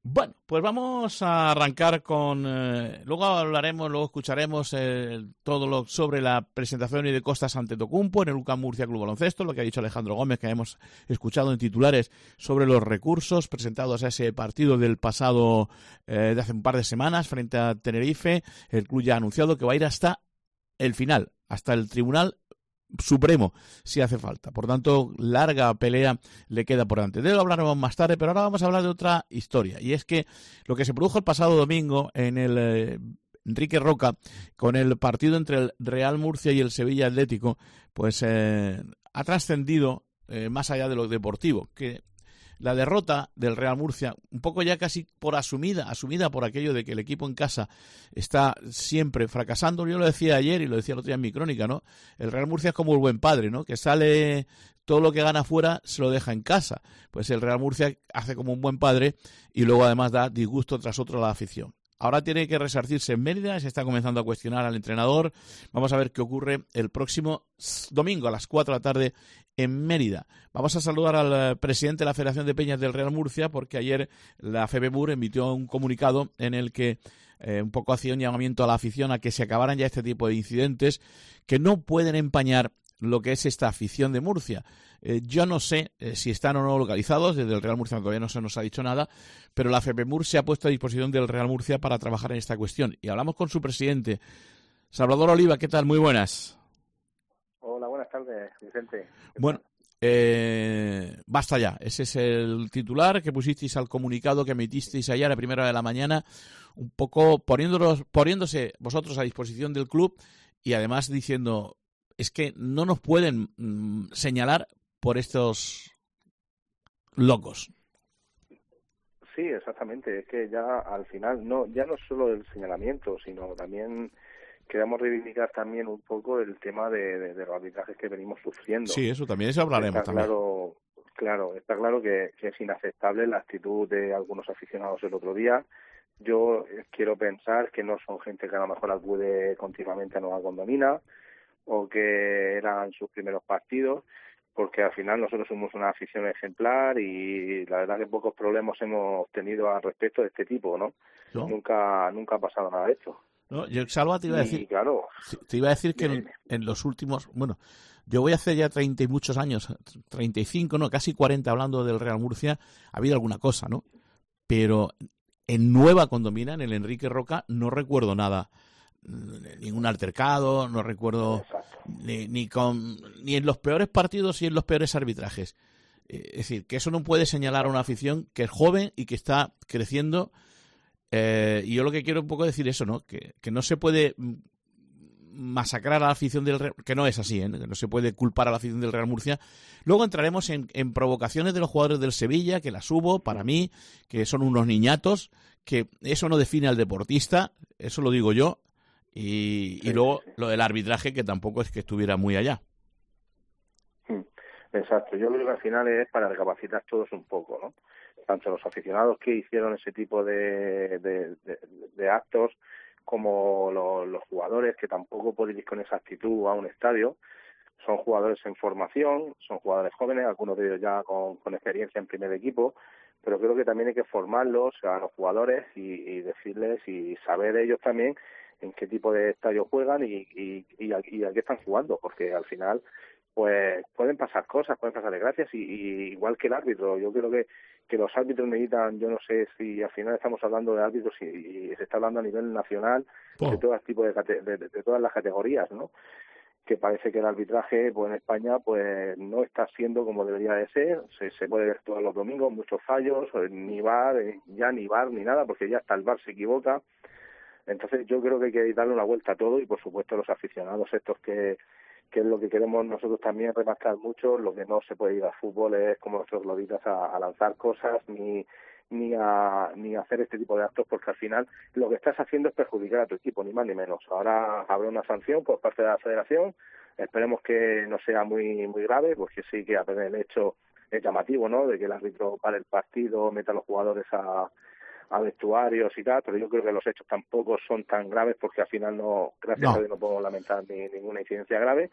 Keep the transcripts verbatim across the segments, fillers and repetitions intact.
Bueno, pues vamos a arrancar con... Eh, luego hablaremos, luego escucharemos eh, todo lo sobre la presentación y de Costas Antetokounmpo en el U C A M Murcia Club Baloncesto, lo que ha dicho Alejandro Gómez, que hemos escuchado en titulares sobre los recursos presentados a ese partido del pasado, eh, de hace un par de semanas frente a Tenerife. El club ya ha anunciado que va a ir hasta el final, hasta el Tribunal Supremo, si hace falta. Por tanto, larga pelea le queda por delante. De eso hablaremos más tarde, pero ahora vamos a hablar de otra historia. Y es que lo que se produjo el pasado domingo en el eh, Enrique Roca, con el partido entre el Real Murcia y el Sevilla Atlético, pues eh, ha trascendido eh, más allá de lo deportivo, que la derrota del Real Murcia, un poco ya casi por asumida, asumida por aquello de que el equipo en casa está siempre fracasando. Yo lo decía ayer y lo decía el otro día en mi crónica, ¿no? El Real Murcia es como el buen padre, ¿no? Que sale todo lo que gana fuera, se lo deja en casa. Pues el Real Murcia hace como un buen padre y luego además da disgusto tras otro a la afición. Ahora tiene que resarcirse en Mérida, se está comenzando a cuestionar al entrenador. Vamos a ver qué ocurre el próximo domingo a las cuatro de la tarde en Mérida. Vamos a saludar al presidente de la Federación de Peñas del Real Murcia, porque ayer la FEBEMUR emitió un comunicado en el que eh, un poco hacía un llamamiento a la afición a que se acabaran ya este tipo de incidentes que no pueden empañar lo que es esta afición de Murcia. Eh, yo no sé eh, si están o no localizados, desde el Real Murcia todavía no se nos ha dicho nada, pero la FEBEMUR se ha puesto a disposición del Real Murcia para trabajar en esta cuestión. Y hablamos con su presidente, Salvador Oliva. ¿Qué tal? Muy buenas. Hola, buenas tardes, Vicente. Bueno, eh, basta ya. Ese es el titular que pusisteis al comunicado que emitisteis ayer a la primera de la mañana, un poco poniéndolos, poniéndose vosotros a disposición del club y además diciendo, es que no nos pueden mm, señalar por estos locos. Sí, exactamente. Es que ya al final, no ya no solo el señalamiento, sino también queremos reivindicar también un poco el tema de, de, de los arbitrajes que venimos sufriendo. Sí, eso también, eso hablaremos está también. Claro, claro, está claro que, que es inaceptable la actitud de algunos aficionados el otro día. Yo quiero pensar que no son gente que a lo mejor acude continuamente a Nueva Condomina o que eran sus primeros partidos, porque al final nosotros somos una afición ejemplar y la verdad que pocos problemas hemos tenido al respecto de este tipo, ¿no? ¿No? Nunca nunca ha pasado nada de esto. No, yo, Salva, te iba a decir, y, claro, te iba a decir que en, en los últimos, bueno, yo voy hace ya treinta y muchos años, treinta y cinco, no, casi cuarenta hablando del Real Murcia, ha habido alguna cosa, ¿no? Pero en Nueva Condomina, en el Enrique Roca, no recuerdo nada, ningún altercado, no recuerdo ni, ni con ni en los peores partidos y en los peores arbitrajes. Eh, es decir, que eso no puede señalar a una afición que es joven y que está creciendo. Eh, y yo lo que quiero un poco decir eso, ¿no? Que, que no se puede masacrar a la afición del Real, que no es así, ¿eh? Que no se puede culpar a la afición del Real Murcia. Luego entraremos en, en provocaciones de los jugadores del Sevilla, que las hubo, para mí, que son unos niñatos, que eso no define al deportista, eso lo digo yo. Y, sí, y luego sí, sí. Lo del arbitraje, que tampoco es que estuviera muy allá. Exacto, yo creo que al final es para recapacitar todos un poco, ¿no? Tanto los aficionados que hicieron ese tipo de, de, de, de actos, como los, los jugadores que tampoco pueden ir con esa actitud a un estadio. Son jugadores en formación, son jugadores jóvenes, algunos de ellos ya con, con experiencia en primer equipo, pero creo que también hay que formarlos a los jugadores y, y decirles y saber ellos también en qué tipo de estadio juegan y, y, y, a, y a qué están jugando, porque al final pues pueden pasar cosas, pueden pasar desgracias y, y igual que el árbitro. Yo creo que, que los árbitros necesitan, yo no sé si al final estamos hablando de árbitros y, y se está hablando a nivel nacional oh. de todo tipo de, de, de, de todas las categorías, ¿no? Que parece que el arbitraje pues en España pues no está siendo como debería de ser. Se, se puede ver todos los domingos muchos fallos, ni V A R, ya ni V A R ni nada, porque ya hasta el V A R se equivoca. Entonces yo creo que hay que darle una vuelta a todo y por supuesto los aficionados estos que que es lo que queremos nosotros también remarcar mucho, lo que no se puede ir al fútbol es como nuestros gloritas a, a lanzar cosas ni ni a ni a hacer este tipo de actos, porque al final lo que estás haciendo es perjudicar a tu equipo, ni más ni menos. Ahora habrá una sanción por parte de la Federación, esperemos que no sea muy muy grave, porque sí que el hecho es llamativo, ¿no?, de que el árbitro pare el partido, meta a los jugadores a a vestuarios y tal, pero yo creo que los hechos tampoco son tan graves porque al final no, gracias no. a Dios no podemos lamentar ni ninguna incidencia grave,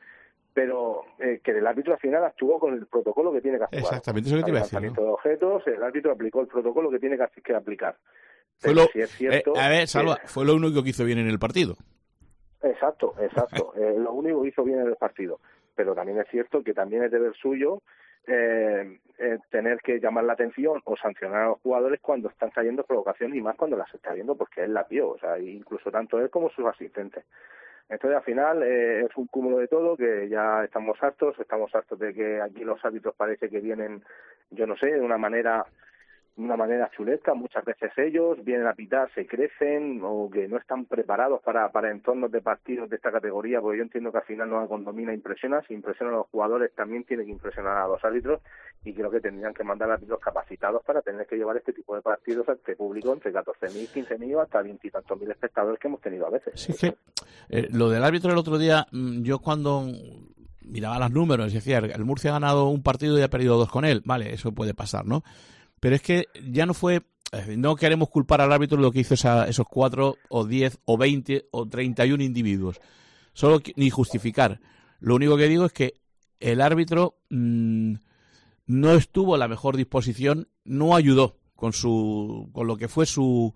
pero eh, que el árbitro al final actuó con el protocolo que tiene que actuar. Exactamente, eso que te iba a decir, ¿no? Lanzamiento de objetos, el árbitro aplicó el protocolo que tiene que, que aplicar. Fue lo, si es cierto, eh, a ver, Salva, que, fue lo único que hizo bien en el partido. Exacto, exacto. eh, lo único que hizo bien en el partido. Pero también es cierto que también es deber suyo eh, eh, tener que llamar la atención o sancionar a los jugadores cuando están cayendo provocaciones y más cuando las está viendo, porque él la vio, o sea, incluso tanto él como sus asistentes. Entonces, al final, eh, es un cúmulo de todo que ya estamos hartos, estamos hartos de que aquí los árbitros parece que vienen, yo no sé, de una manera una manera chulesca, muchas veces ellos vienen a pitar, se crecen o que no están preparados para, para entornos de partidos de esta categoría, porque yo entiendo que al final Nueva Condomina impresiona, si impresiona a los jugadores también tiene que impresionar a los árbitros y creo que tendrían que mandar árbitros capacitados para tener que llevar este tipo de partidos ante público entre catorce mil, quince mil hasta veinte y tantos mil espectadores que hemos tenido a veces. Sí, que eh, lo del árbitro el otro día, yo cuando miraba los números decía, el Murcia ha ganado un partido y ha perdido dos con él, vale, eso puede pasar, ¿no? Pero es que ya no fue, no queremos culpar al árbitro de lo que hizo esa, esos cuatro o diez o veinte o treinta y uno individuos, solo ni justificar. Lo único que digo es que el árbitro mmm, no estuvo a la mejor disposición, no ayudó con su, con lo que fue su,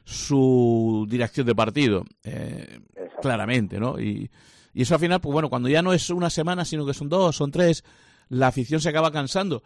su dirección de partido, eh, claramente, ¿no? Y, y eso al final, pues bueno, cuando ya no es una semana, sino que son dos, son tres, la afición se acaba cansando.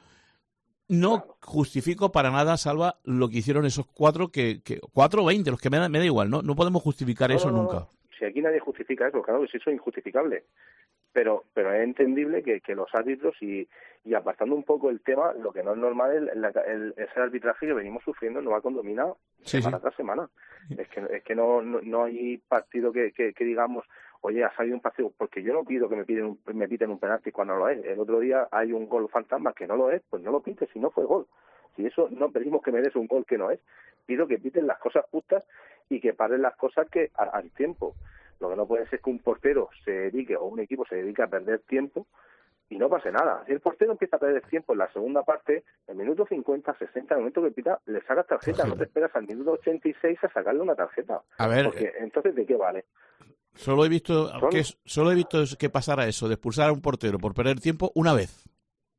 No claro. justifico para nada, Salva, lo que hicieron esos cuatro, que, que cuatro o veinte, los que me da, me da igual, ¿no? No podemos justificar no, eso no, nunca. No. Si aquí nadie justifica eso, claro que sí, eso es injustificable. Pero pero es entendible que, que los árbitros, y, y apartando un poco el tema, lo que no es normal es el, el, ese arbitraje que venimos sufriendo en Nueva Condomina sí, semana sí. tras semana. Es que, es que no, no, no hay partido que, que, que digamos... Oye, ha salido un partido, porque yo no pido que me piden un, me piten un penalti cuando no lo es. El otro día hay un gol fantasma que no lo es, pues no lo pites, si no fue gol. Si eso no pedimos que me des un gol que no es, pido que piten las cosas justas y que paren las cosas que al, al tiempo. Lo que no puede ser es que un portero se dedique, o un equipo se dedique a perder tiempo y no pase nada. Si el portero empieza a perder tiempo en la segunda parte, el minuto cincuenta, sesenta, el momento que pita, le sacas tarjeta, no te esperas al minuto ochenta y seis a sacarle una tarjeta. A ver, porque entonces, ¿de qué vale? Solo he visto que solo he visto que pasara eso, de expulsar a un portero por perder tiempo una vez.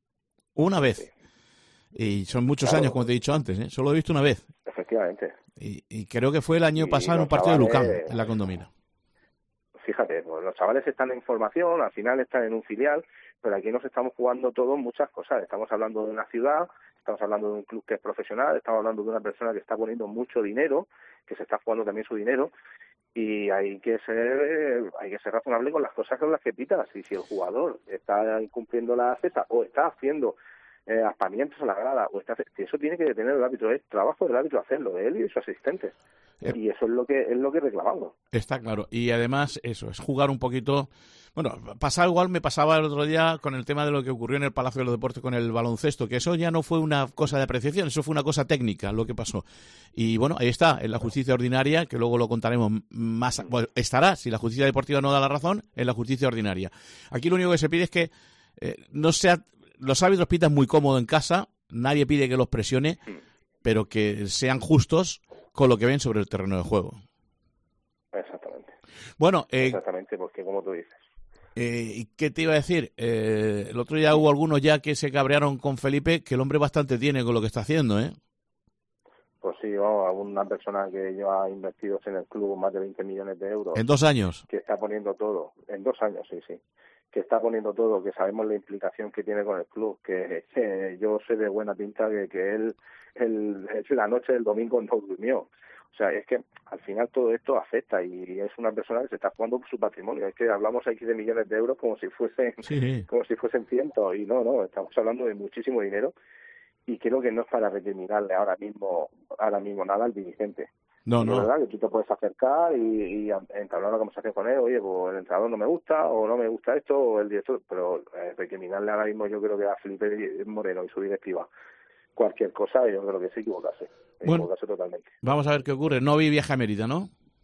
Una vez. Sí. Y son muchos claro. años, como te he dicho antes, ¿eh? Solo he visto una vez. Efectivamente. Y, y creo que fue el año y pasado en un partido chavales, de Lucán, en la Condomina. Fíjate, pues los chavales están en formación, al final están en un filial, pero aquí nos estamos jugando todos muchas cosas. Estamos hablando de una ciudad, estamos hablando de un club que es profesional, estamos hablando de una persona que está poniendo mucho dinero, que se está jugando también su dinero, y hay que ser hay que ser razonable con las cosas con las que pitas. Y si el jugador está incumpliendo la cesta o está haciendo eh, aspamientos a la grada, o está, eso tiene que detener el árbitro, es trabajo del árbitro hacerlo, de él y de sus asistentes. Eh, y eso es lo que es lo que reclamamos. Está claro. Y además eso es jugar un poquito. Bueno, pasaba igual, me pasaba el otro día con el tema de lo que ocurrió en el Palacio de los Deportes con el baloncesto, que eso ya no fue una cosa de apreciación, eso fue una cosa técnica lo que pasó. Y bueno, ahí está, en la justicia ordinaria, que luego lo contaremos más, bueno, estará, si la justicia deportiva no da la razón, en la justicia ordinaria. Aquí lo único que se pide es que eh, no sea, los árbitros pitan muy cómodo en casa, nadie pide que los presione, pero que sean justos con lo que ven sobre el terreno de juego. Exactamente. Bueno, eh, exactamente, porque como tú dices. Eh, ¿Y qué te iba a decir? Eh, el otro día hubo algunos ya que se cabrearon con Felipe, que el hombre bastante tiene con lo que está haciendo, ¿eh? Pues sí, vamos, una persona que lleva investidos en el club más de veinte millones de euros. ¿En dos años? Que está poniendo todo, en dos años, sí, sí. Que está poniendo todo, que sabemos la implicación que tiene con el club, que, que yo sé de buena pinta que, que él el, la noche del domingo no durmió. O sea, es que al final todo esto afecta y es una persona que se está jugando por su patrimonio. Es que hablamos aquí de millones de euros como si fuesen sí. como si fuesen cientos y no, no, estamos hablando de muchísimo dinero y creo que no es para recriminarle ahora mismo ahora mismo nada al dirigente. No, no. Es verdad que tú te puedes acercar y, y entablar una conversación con él, oye, pues el entrenador no me gusta o no me gusta esto o el director, pero eh, recriminarle ahora mismo yo creo que a Felipe Moreno y su directiva cualquier cosa, yo creo que es equivocarse, bueno, equivocarse totalmente. Vamos a ver qué ocurre. No vi viaje a Mérida, ¿no?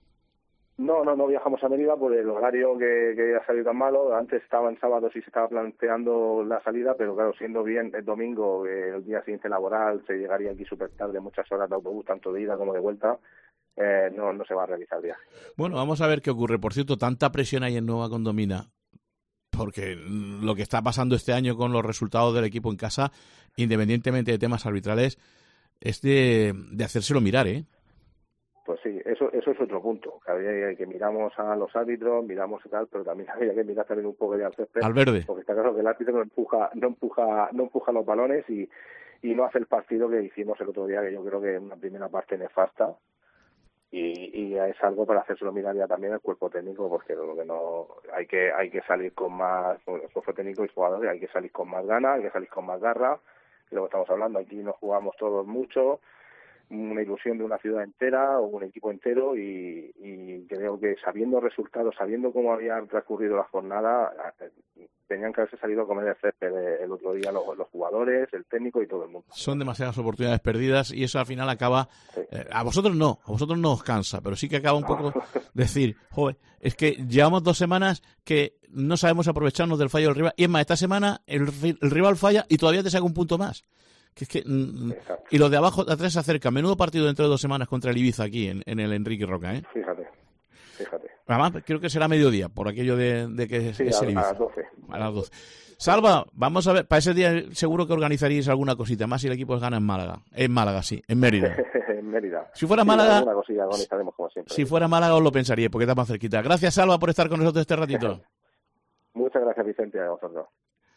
No, no, no viajamos a Mérida por el horario que, que ha salido tan malo. Antes estaba en sábado y se estaba planteando la salida, pero claro, siendo bien el domingo, eh, el día siguiente laboral, se llegaría aquí súper tarde, muchas horas de autobús, tanto de ida como de vuelta, eh, no, no se va a realizar el viaje. Bueno, vamos a ver qué ocurre. Por cierto, tanta presión hay en Nueva Condomina porque lo que está pasando este año con los resultados del equipo en casa, independientemente de temas arbitrales, es de, de hacérselo mirar, ¿eh? Pues sí, eso eso es otro punto. Que, había, que miramos a los árbitros, miramos y tal, pero también había que mirar también un poco de al césped. Al verde. Porque está claro que el árbitro no empuja, no empuja, no empuja los balones y, y no hace el partido que hicimos el otro día, que yo creo que es una primera parte nefasta. Y, y es algo para hacérselo mirar ya también al cuerpo técnico, porque lo que no hay que hay que salir con más, bueno, el cuerpo técnico y jugadores, hay que salir con más ganas, hay que salir con más garra. Y lo que estamos hablando, aquí nos jugamos todos mucho, una ilusión de una ciudad entera o un equipo entero, y, y creo que sabiendo resultados, sabiendo cómo había transcurrido la jornada, tenían que haberse salido a comer el césped el otro día los, los jugadores, el técnico y todo el mundo. Son demasiadas oportunidades perdidas y eso al final acaba, sí. eh, a vosotros no, a vosotros no os cansa, pero sí que acaba un poco decir, joder, es que llevamos dos semanas que no sabemos aprovecharnos del fallo del rival, y es más, esta semana el, el rival falla y todavía te saca un punto más. Que es que, y los de abajo de atrás se acercan. Menudo partido dentro de dos semanas contra el Ibiza aquí en, en el Enrique Roca, ¿eh? Fíjate, fíjate. Además, creo que será mediodía, por aquello de, de que sí, es a, el Ibiza. a las doce. A las doce. Salva, vamos a ver, para ese día seguro que organizaríais alguna cosita más si el equipo os gana en Málaga. En Málaga, sí, en Mérida. En Mérida. Si fuera sí, Málaga, cosilla, como siempre. Si fuera Málaga os lo pensaría, porque está más cerquita. Gracias, Salva, por estar con nosotros este ratito. Muchas gracias, Vicente, a vosotros.